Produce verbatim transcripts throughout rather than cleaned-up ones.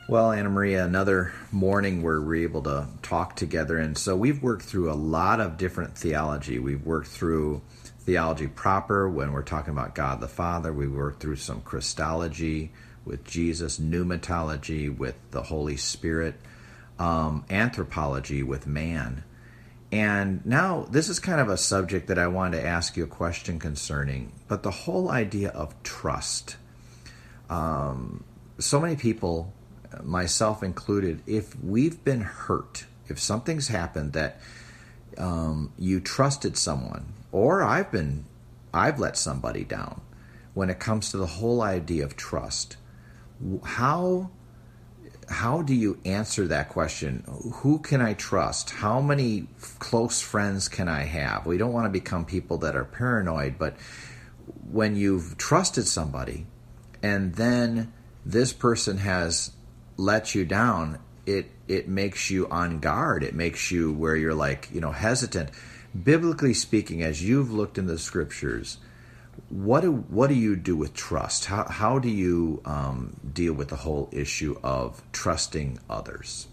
Well, Anna Maria, another morning where we're able to talk together. And so we've worked through a lot of different theology. We've worked through theology proper when we're talking about God the Father. We've worked through some Christology with Jesus, pneumatology with the Holy Spirit, um, anthropology with man. And now this is kind of a subject that I wanted to ask you a question concerning, but the whole idea of trust. Um, so many people, myself included, if we've been hurt, if something's happened that um, you trusted someone, or I've been, I've let somebody down, when it comes to the whole idea of trust, how how do you answer that question? Who can I trust? How many close friends can I have? We don't want to become people that are paranoid, but when you've trusted somebody and then this person has let you down, it it makes you on guard. It makes you where you're like, you know, hesitant. Biblically speaking, as you've looked in the scriptures, what do what do you do with trust? How how do you um, deal with the whole issue of trusting others?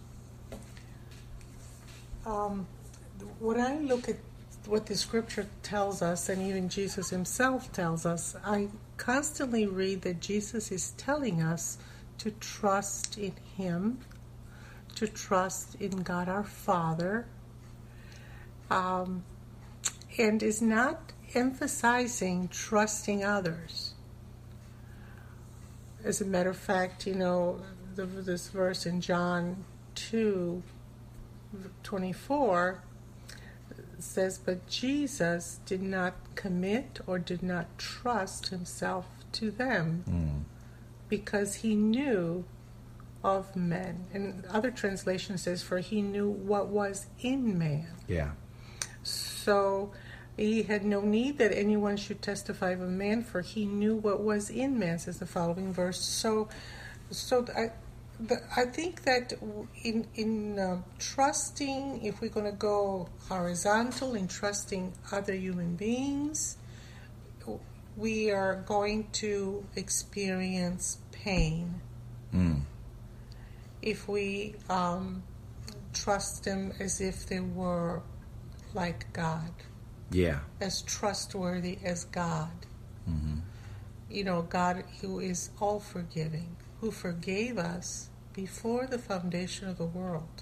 Um, when I look at what the scripture tells us, and even Jesus himself tells us, I constantly read that Jesus is telling us to trust in him, to trust in God our Father, um, and is not emphasizing trusting others. As a matter of fact, you know, the, this verse in John two twenty-four says, but Jesus did not commit or did not trust himself to them mm. because he knew of men. And other translation says, for he knew what was in man. Yeah. So he had no need that anyone should testify of a man, for he knew what was in man, says the following verse. So, so I, the, I think that in in uh, trusting, if we're going to go horizontal in trusting other human beings, we are going to experience pain. Mm. If we um, trust them as if they were like God. Yeah. As trustworthy as God. Mm-hmm. You know, God who is all forgiving, who forgave us before the foundation of the world.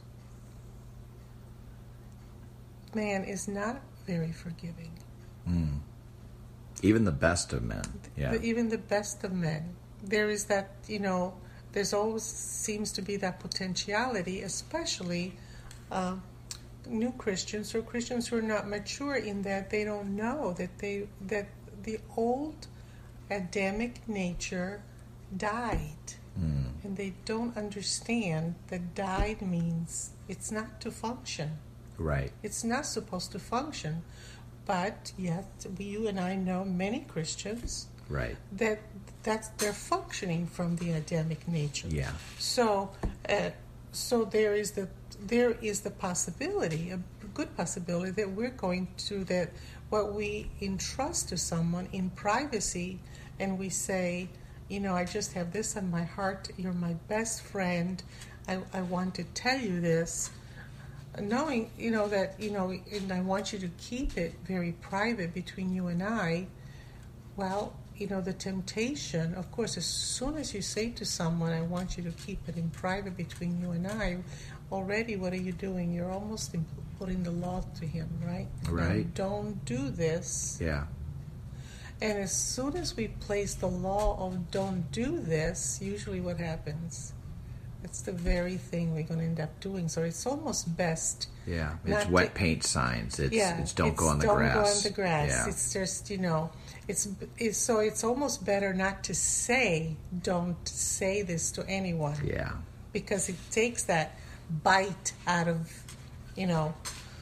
Man is not very forgiving. Mm. Even the best of men. Yeah. Even the best of men. There is that, you know, there's always seems to be that potentiality, especially uh, new Christians or Christians who are not mature in that they don't know that they that the old Adamic nature died, mm. and they don't understand that died means it's not to function. Right. It's not supposed to function, but yet you and I know many Christians. Right. That that's they're functioning from the Adamic nature. Yeah. So, uh, so there is the there is the possibility, a good possibility, that we're going to that what we entrust to someone in privacy, and we say, you know, I just have this on my heart. You're my best friend. I I want to tell you this, knowing you know that you know, and I want you to keep it very private between you and I. Well, you know, the temptation, of course, as soon as you say to someone, I want you to keep it in private between you and I, already what are you doing? You're almost putting the law to him, right? Right. Now, don't do this. Yeah. And as soon as we place the law of don't do this, usually what happens? It's the very thing we're going to end up doing. So it's almost best. Yeah. It's wet to, paint signs. It's, yeah, it's don't it's go on the don't grass. Don't go on the grass. Yeah. It's just, you know, it's, it's so it's almost better not to say, don't say this to anyone. Yeah. Because it takes that bite out of, you know.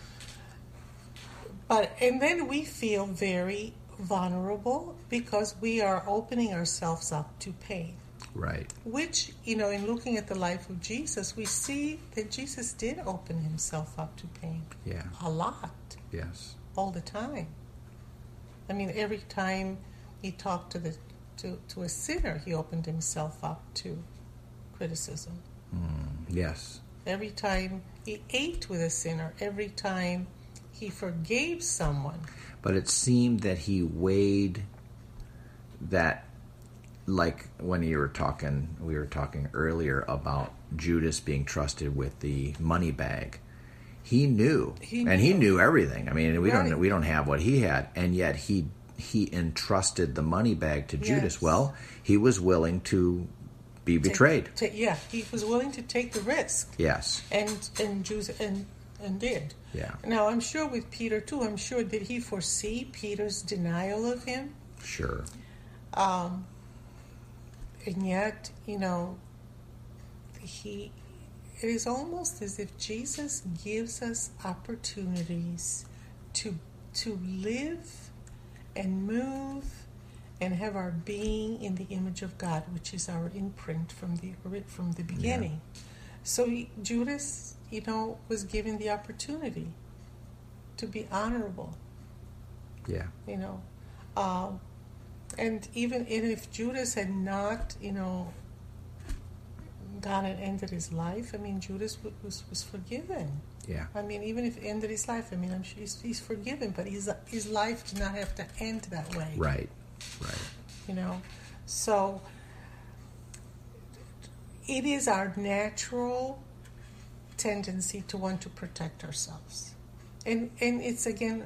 But, and then we feel very vulnerable because we are opening ourselves up to pain. Right. Which, you know, in looking at the life of Jesus, we see that Jesus did open himself up to pain. Yeah. A lot. Yes. All the time. I mean, every time he talked to the to, to a sinner, he opened himself up to criticism. Mm, yes. Every time he ate with a sinner, every time he forgave someone. But it seemed that he weighed that, like when you were talking, we were talking earlier about Judas being trusted with the money bag. He knew, He and he knew. knew everything. I mean, we Right. don't we don't have what he had, and yet he he entrusted the money bag to Judas. Yes. Well, he was willing to be betrayed. Take- take- yeah, he was willing to take the risk, Yes. and and Jews and and did. Yeah. Now I'm sure with Peter too. I'm sure did he foresee Peter's denial of him? Sure. Um, and yet, you know, he. It is almost as if Jesus gives us opportunities to to live and move and have our being in the image of God, which is our imprint from the from the beginning. Yeah. So he, Judas, you know, was given the opportunity to be honorable. Yeah. You know, um, and even if Judas had not, you know, God had ended his life, I mean, Judas was was forgiven. Yeah. I mean, even if he ended his life, I mean, I'm sure he's, he's forgiven, but his his life did not have to end that way. Right. Right. You know, so it is our natural tendency to want to protect ourselves, and and it's again,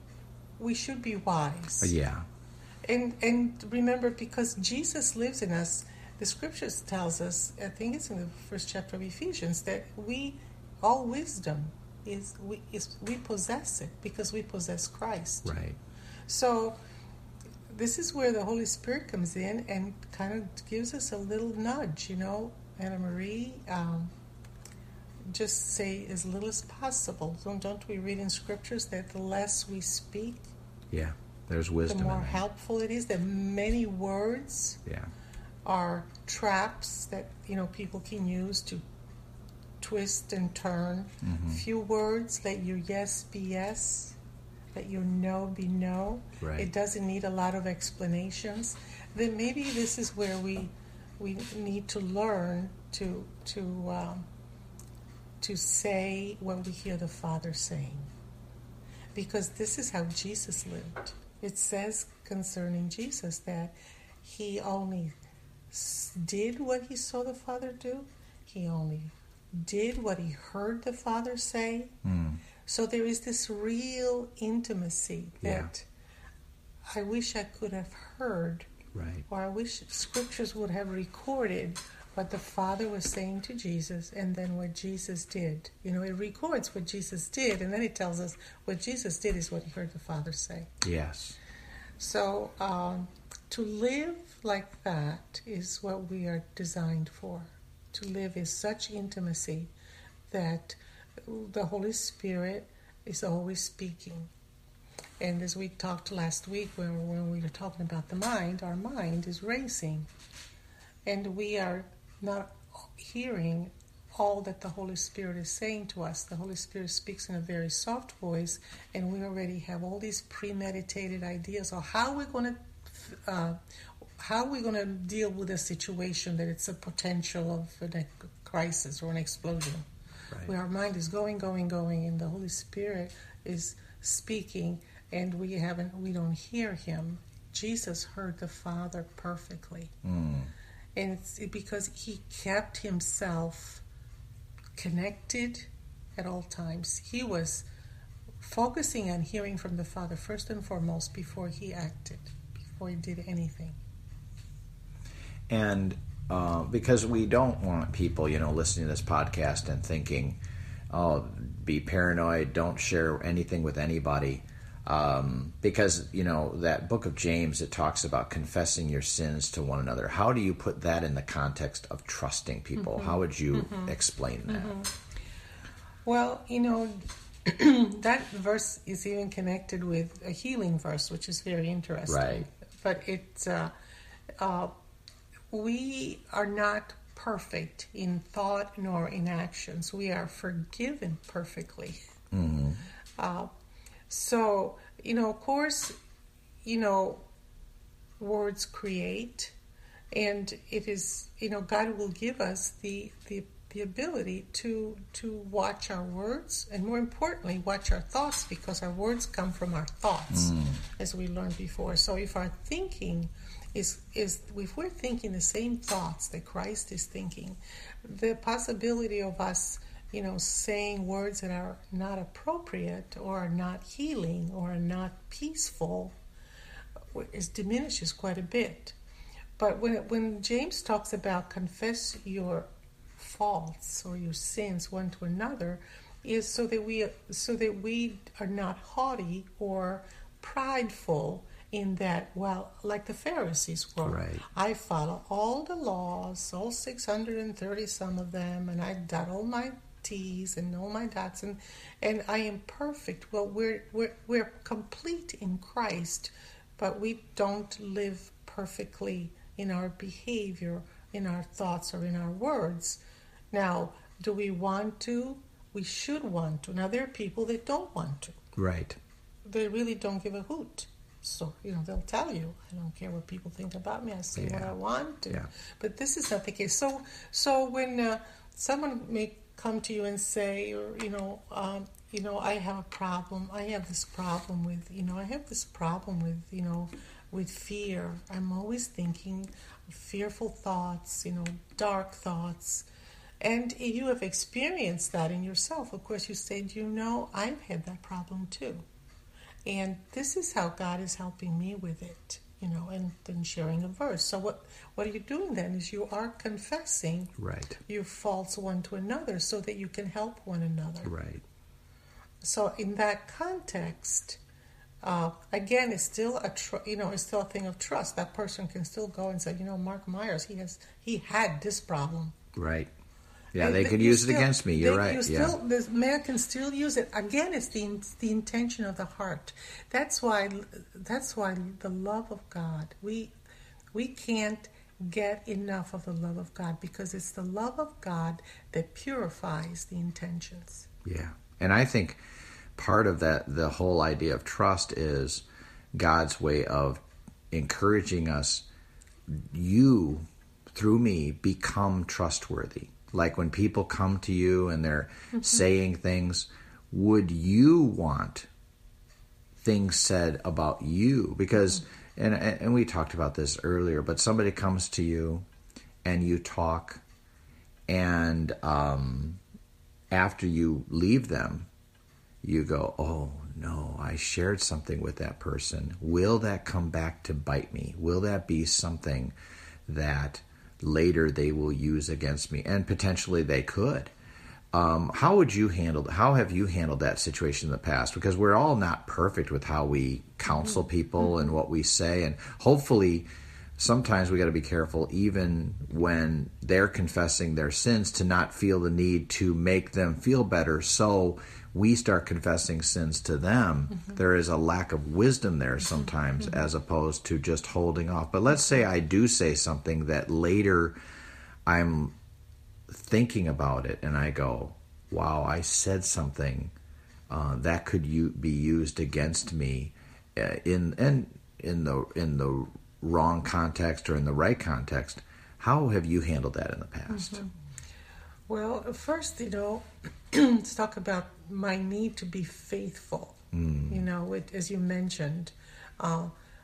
we should be wise. Yeah. And and remember, because Jesus lives in us, the scriptures tells us, I think it's in the first chapter of Ephesians, that we, all wisdom is we is we possess it because we possess Christ. Right. So this is where the Holy Spirit comes in and kind of gives us a little nudge, you know, Anna Marie. Um, just say as little as possible. Don't don't we read in scriptures that the less we speak, Yeah. There's wisdom. the more in that. helpful it is. That many words Yeah. are traps that, you know, people can use to twist and turn. Mm-hmm. Few words, let your yes be yes, let your no be no. Right. It doesn't need a lot of explanations. Then maybe this is where we we need to learn to to um, to say what we hear the Father saying, because this is how Jesus lived. It says concerning Jesus that he only did what he saw the Father do. He only did what he heard the Father say. Mm. So there is this real intimacy Yeah. that I wish I could have heard, Right. or I wish scriptures would have recorded what the Father was saying to Jesus and then what Jesus did. You know, it records what Jesus did, and then it tells us what Jesus did is what he heard the Father say. Yes. So um, to live like that is what we are designed for. To live is such intimacy that the Holy Spirit is always speaking. And as we talked last week when, when we were talking about the mind, our mind is racing. And we are not hearing all that the Holy Spirit is saying to us. The Holy Spirit speaks in a very soft voice, and we already have all these premeditated ideas of how we're going to uh, how we're going to deal with a situation that it's a potential of a crisis or an explosion. Right. Where our mind is going, going, going, and the Holy Spirit is speaking, and we haven't, we don't hear him. Jesus heard the Father perfectly. Mm. And it's because he kept himself connected at all times. He was focusing on hearing from the Father first and foremost before he acted, before he did anything. And uh, because we don't want people, you know, listening to this podcast and thinking, oh, be paranoid, don't share anything with anybody. Um, because, you know, that book of James, it talks about confessing your sins to one another. How do you put that in the context of trusting people? Mm-hmm. How would you mm-hmm. explain that? Mm-hmm. Well, you know, that verse is even connected with a healing verse, which is very interesting. Right. But it's, uh, uh, we are not perfect in thought nor in actions. We are forgiven perfectly. Mm-hmm. Uh, so, you know, of course, you know, words create, and it is, you know, God will give us the the the ability to to watch our words, and more importantly, watch our thoughts, because our words come from our thoughts, mm. as we learned before. So if our thinking is is if we're thinking the same thoughts that Christ is thinking, the possibility of us, you know, saying words that are not appropriate or are not healing or are not peaceful is diminishes quite a bit. But when when James talks about confess your faults or your sins one to another, is so that we so that we are not haughty or prideful in that, well, like the Pharisees were. Right. I follow all the laws, all six hundred thirty some of them, and I dot all my T's and all my dots, and, and I am perfect. Well, we're, we're, we're complete in Christ, but we don't live perfectly in our behavior, in our thoughts, or in our words. Now, do we want to? We should want to. Now, there are people that don't want to. Right. They really don't give a hoot. So, you know, they'll tell you, I don't care what people think about me. I say yeah. what I want to. Yeah. But this is not the case. So, so when uh, someone may come to you and say, or, you know, um, you know, I have a problem. I have this problem with, you know, I have this problem with, you know, with fear. I'm always thinking fearful thoughts, you know, dark thoughts. And you have experienced that in yourself. Of course, you said, you know, I've had that problem too. And this is how God is helping me with it, you know, and then sharing a verse. So what, what are you doing then is you are confessing right. your faults one to another so that you can help one another. Right. So in that context, uh, again, it's still a tr- you know it's still a thing of trust. That person can still go and say, you know, Mark Myers, he has he had this problem. Right. Yeah, And they th- could you use still, it against me. You're they, right. You yeah. still, this man can still use it. Again, it's the the intention of the heart. That's why that's why the love of God. We we can't get enough of the love of God, because it's the love of God that purifies the intentions. Yeah, and I think part of that, the whole idea of trust, is God's way of encouraging us. You, through me, become trustworthy. Like when people come to you and they're mm-hmm. saying things, would you want things said about you? Because, mm-hmm. and and we talked about this earlier, but somebody comes to you and you talk, and um, after you leave them, you go, oh no, I shared something with that person. Will that come back to bite me? Will that be something that later they will use against me? And potentially they could. Um, how would you handle, how have you handled that situation in the past? Because we're all not perfect with how we counsel people mm-hmm. and what we say. And hopefully sometimes we got to be careful, even when they're confessing their sins, to not feel the need to make them feel better. So we start confessing sins to them. Mm-hmm. There is a lack of wisdom there sometimes, mm-hmm. as opposed to just holding off. But let's say I do say something that later I'm thinking about it and I go, wow, I said something uh, that could u- be used against me uh, in and in the in the wrong context or in the right context. How have you handled that in the past? Mm-hmm. Well, first, you know, let's talk about my need to be faithful. Mm. You know, it, as you mentioned, uh,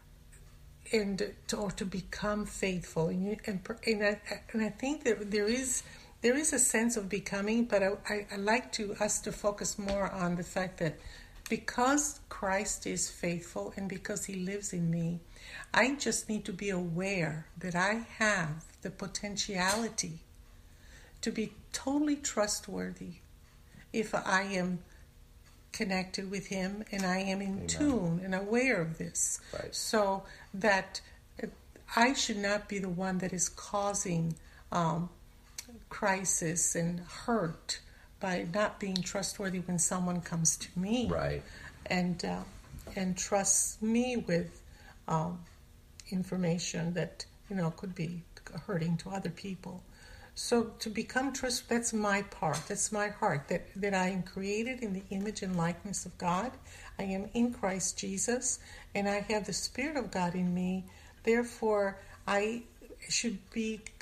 and to, or to become faithful. And, you, and, and, I, and I think that there is there is a sense of becoming, but I, I, I like to us to focus more on the fact that because Christ is faithful and because He lives in me, I just need to be aware that I have the potentiality to be totally trustworthy if I am connected with Him and I am in Amen. Tune and aware of this. Right. So that I should not be the one that is causing um, crisis and hurt by not being trustworthy when someone comes to me. Right. And, uh, and trusts me with um, information that, you know, could be hurting to other people. So to become trust, that's my part, that's my heart, that, that I am created in the image and likeness of God. I am in Christ Jesus, and I have the Spirit of God in me. Therefore, I should be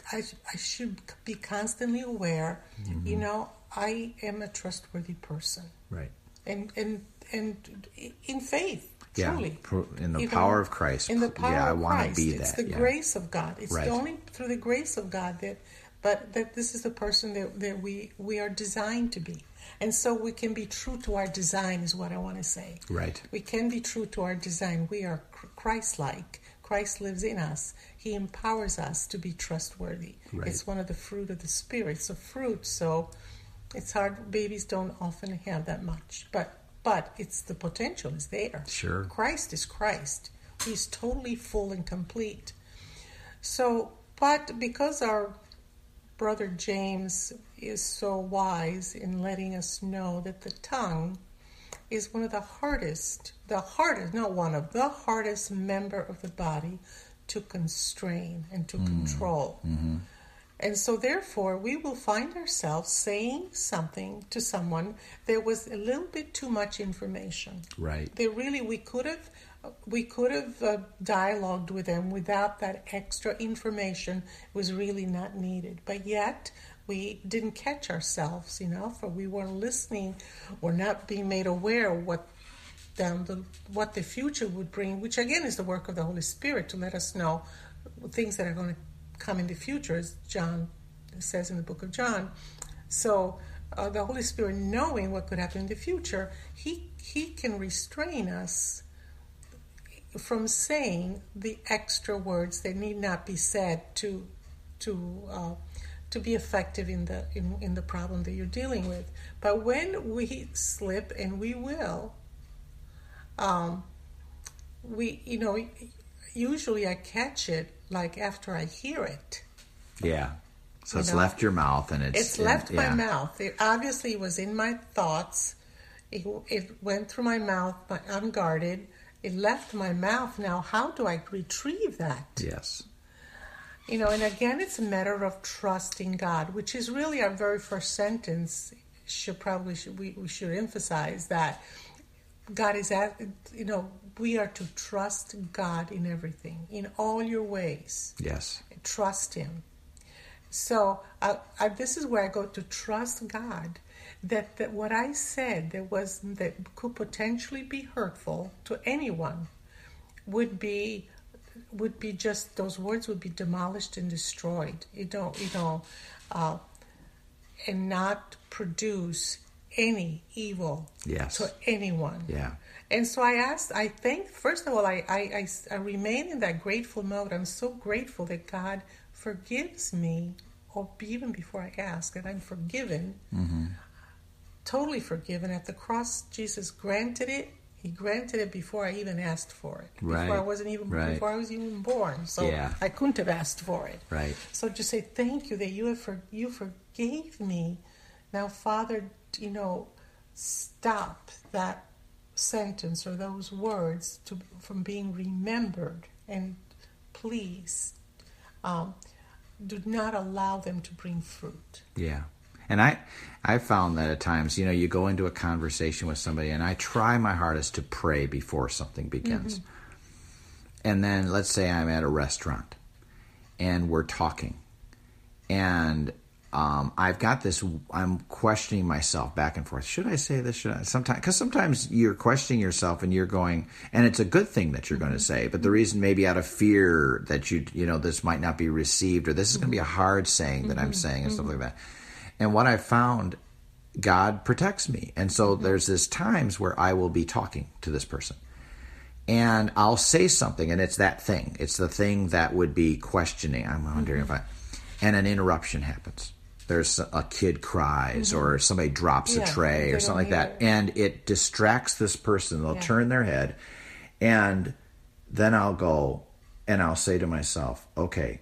I, I should be constantly aware, mm-hmm. you know, I am a trustworthy person. Right. And and and in faith, truly. Yeah, in the you power know, of Christ. In the power yeah, of I want Christ. to be it's that. the yeah. grace of God. It's right. only through the grace of God that, but that this is the person that, that we, we are designed to be. And so we can be true to our design is what I want to say. Right. We can be true to our design. We are Christ-like. Christ lives in us. He empowers us to be trustworthy. Right. It's one of the fruit of the Spirit. It's a fruit, so it's hard. Babies don't often have that much, but but it's the potential is there. Sure. Christ is Christ. He's totally full and complete. So, but because our brother James is so wise in letting us know that the tongue is one of the hardest, the hardest, not one of, the hardest member of the body to constrain and to mm. control. Mm-hmm. And so therefore, we will find ourselves saying something to someone that was a little bit too much information. Right. They really, we could have, we could have uh, dialogued with them without that extra information. It was really not needed. But yet, we didn't catch ourselves enough, or we weren't listening, or not being made aware of what down the what the future would bring, which again is the work of the Holy Spirit to let us know things that are going to come in the future, as John says in the book of John. So uh, the Holy Spirit, knowing what could happen in the future, he he can restrain us from saying the extra words that need not be said to to uh, to be effective in the in, in the problem that you're dealing with. But when we slip, and we will, um, we you know usually I catch it like after I hear it. Yeah. So you it's know? left your mouth, and it's it's left in, my yeah. mouth. It obviously was in my thoughts. It, it went through my mouth, my unguarded. It left my mouth. Now, how do I retrieve that? Yes. You know, and again, it's a matter of trusting God, which is really our very first sentence. Should probably should, we, we should emphasize that God is at, you know, we are to trust God in everything, in all your ways. Yes. Trust Him. So I, I, this is where I go to trust God. That, that what I said that was that could potentially be hurtful to anyone would be would be just those words would be demolished and destroyed. You don't you know, uh, and not produce any evil yes. to anyone. Yeah. And so I asked, I think, first of all, I, I, I, I remain in that grateful mode. I'm so grateful that God forgives me, or even before I ask, that I'm forgiven, mm-hmm. totally forgiven. At the cross, Jesus granted it. He granted it before I even asked for it. Right. Before I wasn't even right. before I was even born. So yeah. I couldn't have asked for it. Right. So just say thank you that you have for, you forgave me. Now, Father, you know, stop that sentence or those words to, from being remembered, and please um, do not allow them to bring fruit. Yeah. And I I found that at times, you know, you go into a conversation with somebody, and I try my hardest to pray before something begins. Mm-hmm. And then let's say I'm at a restaurant and we're talking, and Um, I've got this, I'm questioning myself back and forth. Should I say this? Should I? Sometimes, because sometimes you're questioning yourself and you're going, and it's a good thing that you're mm-hmm. going to say, but the reason maybe out of fear that you, you know, this might not be received, or this is going to be a hard saying that mm-hmm. I'm saying, and mm-hmm. stuff like that. And what I found, God protects me. And so mm-hmm. there's this times where I will be talking to this person, and I'll say something, and it's that thing. It's the thing that would be questioning. I'm wondering mm-hmm. if I, and an interruption happens. There's a kid cries, mm-hmm. or somebody drops yeah, a tray or something like that. It. And it distracts this person. They'll yeah. turn their head. And then I'll go and I'll say to myself, okay,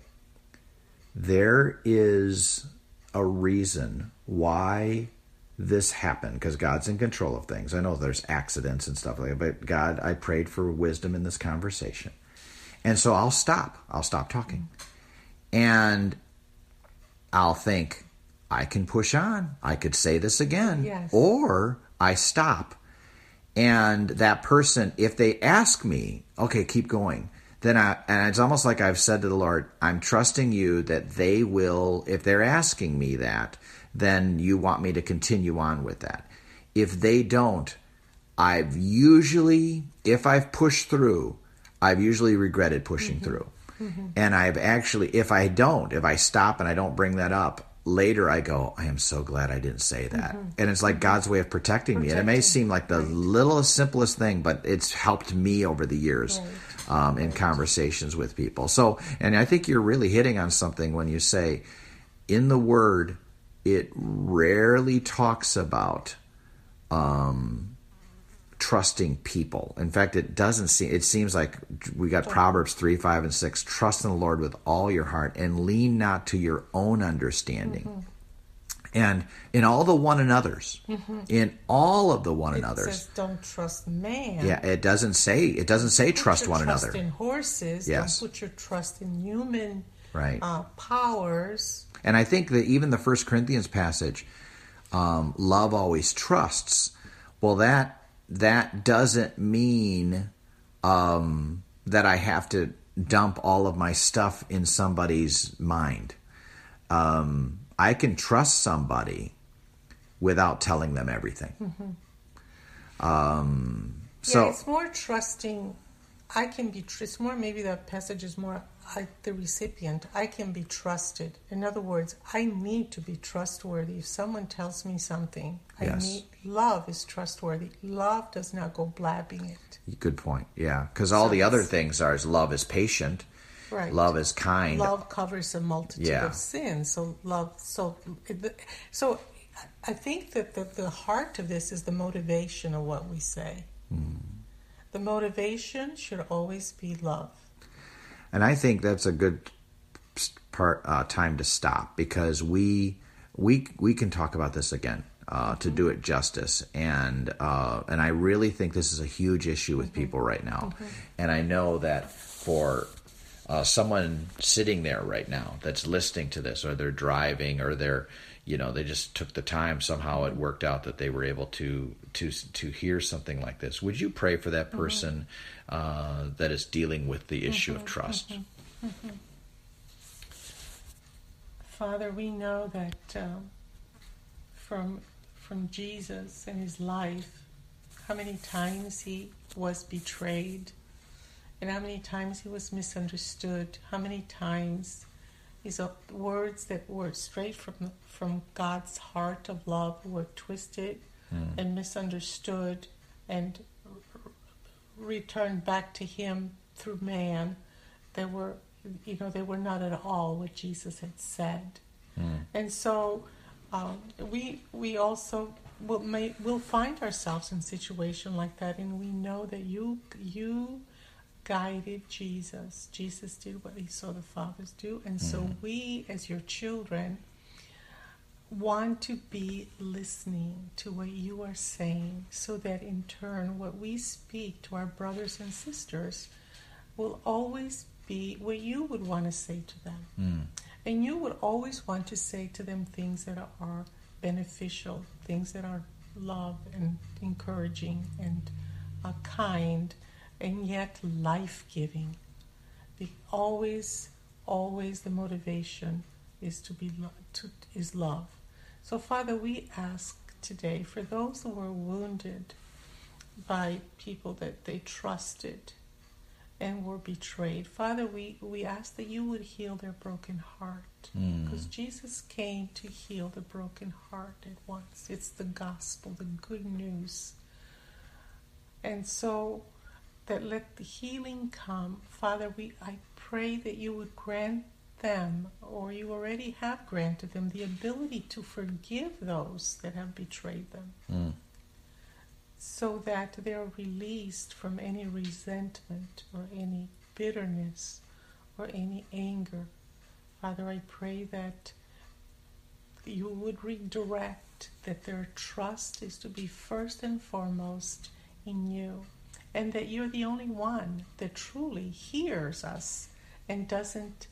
there is a reason why this happened, because God's in control of things. I know there's accidents and stuff like that, but God, I prayed for wisdom in this conversation. And so I'll stop. I'll stop talking. And I'll think, I can push on. I could say this again. Yes. Or I stop. And that person, if they ask me, okay, keep going, then I, and it's almost like I've said to the Lord, I'm trusting you that they will, if they're asking me that, then you want me to continue on with that. If they don't, I've usually, if I've pushed through, I've usually regretted pushing mm-hmm. through. Mm-hmm. And I've actually, if I don't, if I stop and I don't bring that up, later I go, I am so glad I didn't say that. Mm-hmm. And it's like God's way of protecting, protecting me. And it may seem like the right. littlest, simplest thing, but it's helped me over the years right. um, in right. conversations with people. So, and I think you're really hitting on something when you say, in the Word, it rarely talks about um, trusting people. In fact, it doesn't seem, it seems like we got Proverbs three, five, and six. Trust in the Lord with all your heart and lean not to your own understanding. Mm-hmm. And in all the one another's, mm-hmm. in all of the one it another's. It says don't trust man. Yeah, it doesn't say, it doesn't say trust one trust another. Trust in horses. Yes. Don't put your trust in human right. uh, powers. And I think that even the First Corinthians passage, um, love always trusts. Well, that that doesn't mean um, that I have to dump all of my stuff in somebody's mind. Um, I can trust somebody without telling them everything. Mm-hmm. Um, so yeah, it's more trusting. I can be. It's more maybe the passage is more I, the recipient. I can be trusted. In other words, I need to be trustworthy. If someone tells me something, I yes. need. Love is trustworthy. Love does not go blabbing it. Good point. Yeah, because all so the other things are is love is patient. Right. Love is kind. Love covers a multitude yeah. of sins. So love. So so I think that the, the heart of this is the motivation of what we say. Mm. The motivation should always be love. And I think that's a good part uh, time to stop, because we we we can talk about this again uh, mm-hmm. to do it justice. And uh, and I really think this is a huge issue with mm-hmm. people right now. Mm-hmm. And I know that for uh, someone sitting there right now that's listening to this, or they're driving, or they're you know they just took the time, somehow it worked out that they were able to to to hear something like this. Would you pray for that person mm-hmm. uh, that is dealing with the issue mm-hmm. of trust? Mm-hmm. Mm-hmm. Father, we know that um, from from Jesus and his life, how many times he was betrayed, and how many times he was misunderstood, how many times these words that were straight from from God's heart of love were twisted mm. and misunderstood and r- returned back to him through man. They were, you know, they were not at all what Jesus had said. Mm. And so um, we we also will may will find ourselves in a situation like that, and we know that you you. guided Jesus. Jesus did what he saw the fathers do. And so mm. we, as your children, want to be listening to what you are saying, so that in turn what we speak to our brothers and sisters will always be what you would want to say to them. Mm. And you would always want to say to them things that are beneficial, things that are love and encouraging and uh, kind, and yet life-giving. The, always, always the motivation is to be lo- to, is love. So, Father, we ask today for those who were wounded by people that they trusted and were betrayed. Father, we, we ask that you would heal their broken heart, because mm. Jesus came to heal the broken heart at once. It's the gospel, the good news. And so that let the healing come. Father, we I pray that you would grant them, or you already have granted them, the ability to forgive those that have betrayed them, mm. so that they're released from any resentment or any bitterness or any anger. Father, I pray that you would redirect, that their trust is to be first and foremost in you. And that you're the only one that truly hears us and doesn't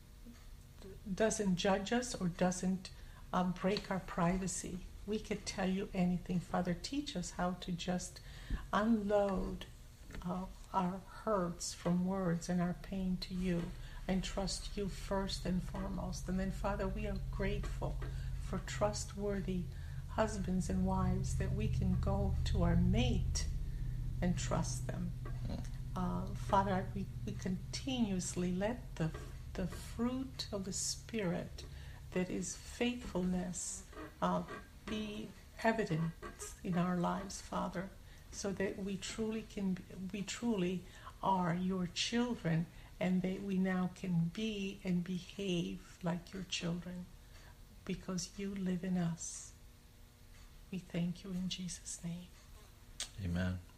doesn't judge us or doesn't uh, break our privacy. We could tell you anything. Father, teach us how to just unload uh, our hurts from words and our pain to you and trust you first and foremost. And then, Father, we are grateful for trustworthy husbands and wives that we can go to our mate and trust them. Uh, Father, we, we continuously let the, the fruit of the Spirit that is faithfulness uh, be evident in our lives, Father, so that we truly can, we truly are your children, and that we now can be and behave like your children because you live in us. We thank you in Jesus' name. Amen.